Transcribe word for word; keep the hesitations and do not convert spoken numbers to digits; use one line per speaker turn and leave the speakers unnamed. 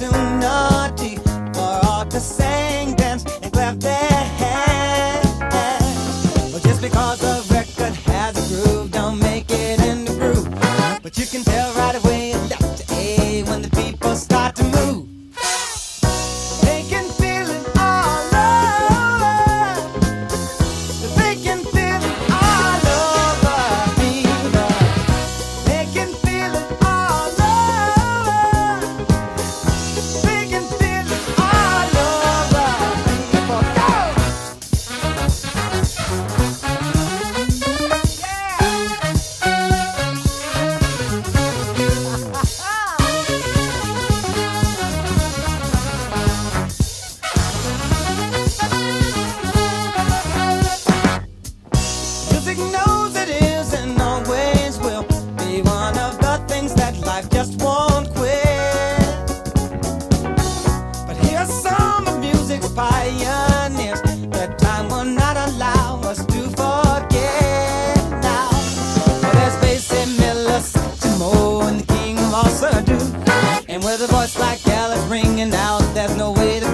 opportunity for all to sing, dance, and clap their hands. Well, just because a record has a groove, don't make it in the groove. But you can tell right away it's Doctor A when the people start to move. They can feel it all over. They can feel it all over me. They can feel it all over. They can feel it all over people. Go! Music knows it is and always will be one of the things that life just won't quit. But here's some of music's pioneers that time will not allow us to forget now. Well, there's Basie Miller, Satchmo, and the king of all Sadu. And with a voice like Alice ringing out, there's no way to